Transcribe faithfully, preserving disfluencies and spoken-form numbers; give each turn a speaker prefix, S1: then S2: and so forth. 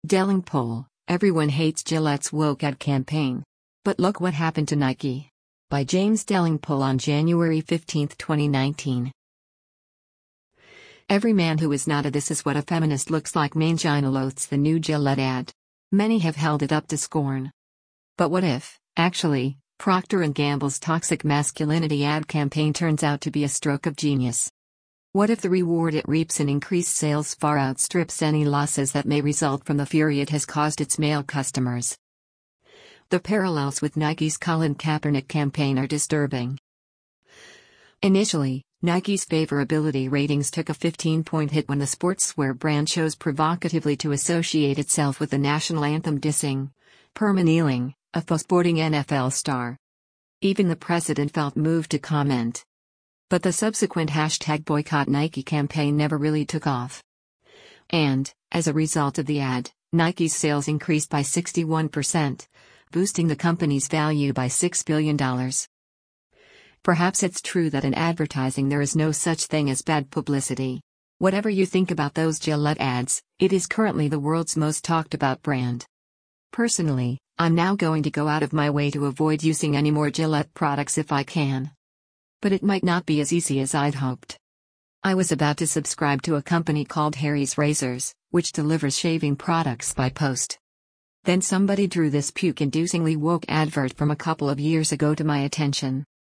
S1: Delling poll, everyone hates Gillette's woke ad campaign. But look what happened to Nike. By James Delling poll on January fifteenth, twenty nineteen. Every man who is not a "this is what a feminist looks like" mangina loathes the new Gillette ad. Many have held it up to scorn. But what if, actually, Procter and Gamble's toxic masculinity ad campaign turns out to be a stroke of genius? What if the reward it reaps in increased sales far outstrips any losses that may result from the fury it has caused its male customers? The parallels with Nike's Colin Kaepernick campaign are disturbing. Initially, Nike's favorability ratings took a fifteen-point hit when the sportswear brand chose provocatively to associate itself with the national anthem, dissing Perma Kneeling, a faux sporting N F L star. Even the president felt moved to comment. But the subsequent hashtag Boycott Nike campaign never really took off. And, as a result of the ad, Nike's sales increased by sixty-one percent, boosting the company's value by six billion dollars. Perhaps it's true that in advertising there is no such thing as bad publicity. Whatever you think about those Gillette ads, it is currently the world's most talked about brand. Personally, I'm now going to go out of my way to avoid using any more Gillette products if I can. But it might not be as easy as I'd hoped. I was about to subscribe to a company called Harry's Razors, which delivers shaving products by post. Then somebody drew this puke-inducingly woke advert from a couple of years ago to my attention.